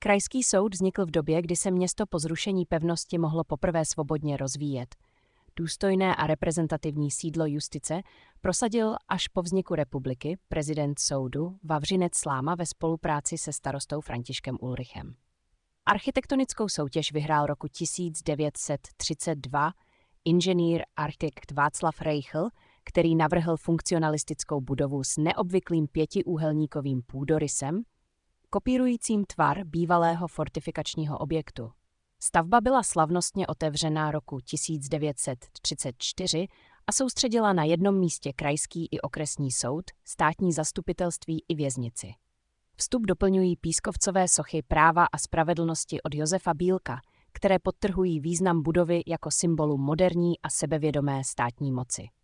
Krajský soud vznikl v době, kdy se město po zrušení pevnosti mohlo poprvé svobodně rozvíjet. Důstojné a reprezentativní sídlo justice prosadil až po vzniku republiky prezident soudu Vavřinec Sláma ve spolupráci se starostou Františkem Ulrichem. Architektonickou soutěž vyhrál roku 1932 inženýr architekt Václav Reichl, který navrhl funkcionalistickou budovu s neobvyklým pětiúhelníkovým půdorysem, kopírujícím tvar bývalého fortifikačního objektu. Stavba byla slavnostně otevřena roku 1934 a soustředila na jednom místě krajský i okresní soud, státní zastupitelství i věznici. Vstup doplňují pískovcové sochy práva a spravedlnosti od Josefa Bílka, které podtrhují význam budovy jako symbolu moderní a sebevědomé státní moci.